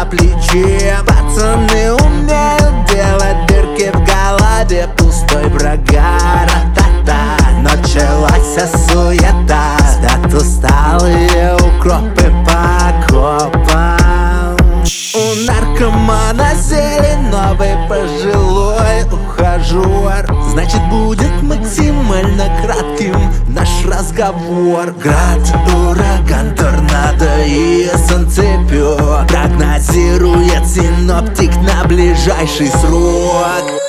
плече. Пацаны умеют делать дырки в голове, пустой брагар. Началась суета, спят усталые укропы по окопам. У наркомана зелень, новый пожилой ухажер. Значит, будет максимально кратким наш разговор. Град, ураган, торнадо и солнцепёк прогнозирует синоптик на ближайший срок.